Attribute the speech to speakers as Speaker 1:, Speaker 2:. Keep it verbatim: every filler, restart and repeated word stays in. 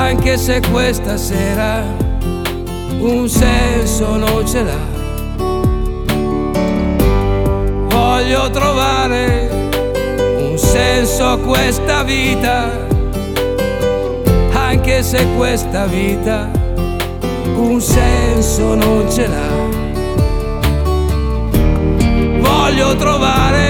Speaker 1: anche se questa sera un senso non ce l'ha. Voglio trovare un senso a questa vita, anche se questa vita un senso non ce l'ha. Voglio trovare